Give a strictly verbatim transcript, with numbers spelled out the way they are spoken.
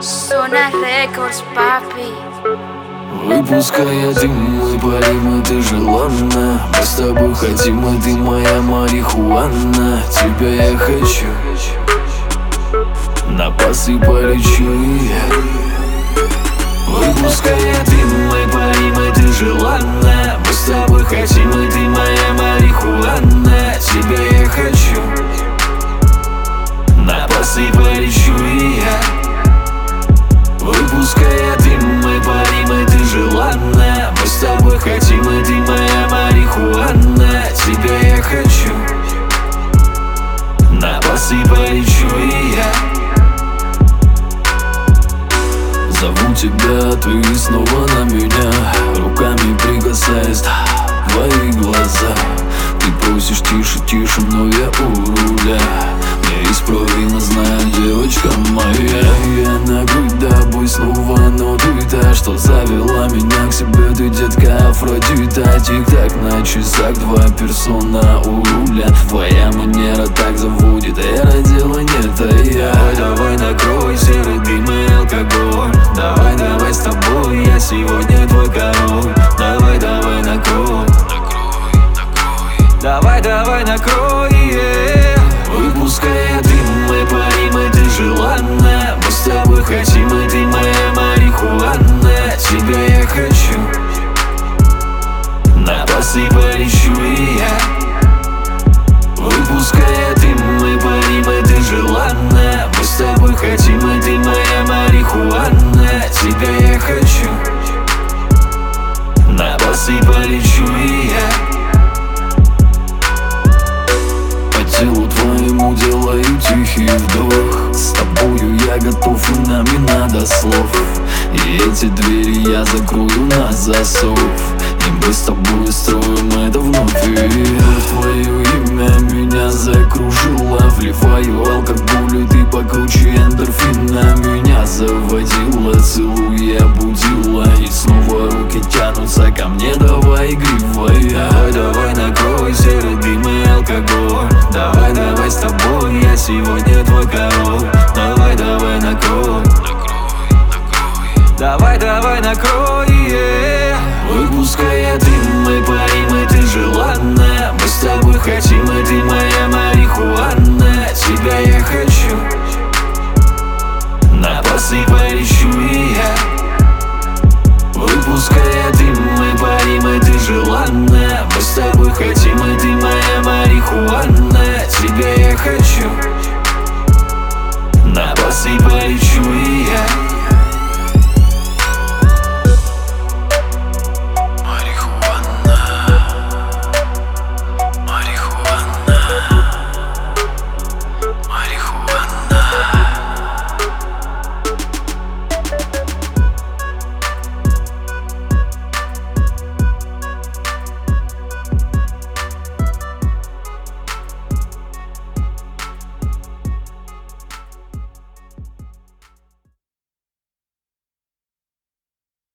Zona Records, papi. Выпуская дым, мы парим, и ты желанна. Мы с тобой хотим, и ты моя марихуана. Тебя я хочу, на пасы полечу и я. Выпуская дым, мы парим, и ты желанна. Мы с тобой хотим, и ты моя марихуана. Тебя я хочу, на пасы полечу и я. Выпуская дым, мы парим, и ты желанна. Мы с тобой хотим, и ты моя марихуана. Тебя я хочу, на пасы полечу и я. Зову тебя, ты снова на меня, руками прикасаясь твои глаза. Ты просишь тише, тише, но я у руля. Неисправимо знаю, девочка моя. Я на грудь тобой снова, но ты та, что завела меня к себе. Ты, детка, Афродита. Тик-так на часах, два персона у руля. Твоя манера так заводит, эра дела нет, а я. Давай, давай, накрой серый дым и алкоголь. Давай, давай с тобой, я сегодня твой король. Давай, давай, накрой. Давай, давай, накрой, yeah. Выпуская дым, мы парим, и ты желанна. Мы с тобой хотим, и ты моя марихуана. Тебя я хочу, на пасы полечу и я. Выпуская дым, мы парим, и ты желанна. Мы с тобой хотим, и ты моя марихуана. Тебя я хочу, на пасы полечу и я. Телу твоему делаю тихий вдох. С тобою я готов, и нам не надо слов. И эти двери я закрою на засов. И мы с тобой строим это вновь. И твое имя меня закружило. Вливаю алкоголь, и ты покруче эндорфина. Меня заводила, целуя, будила. И снова руки тянутся ко мне, давай игривая. Давай, давай, накрой серый дым и алкоголь. Давай, давай с тобой, я сегодня твой король. Давай, давай, накрой. Давай, давай, накрой, yeah. Выпуская дым, мы парим, и ты желанна. Мы с тобой хотим, и ты моя марихуана. Тебя я хочу, на пасы полечу и я. Выпуская дым, мы парим, и ты желанна.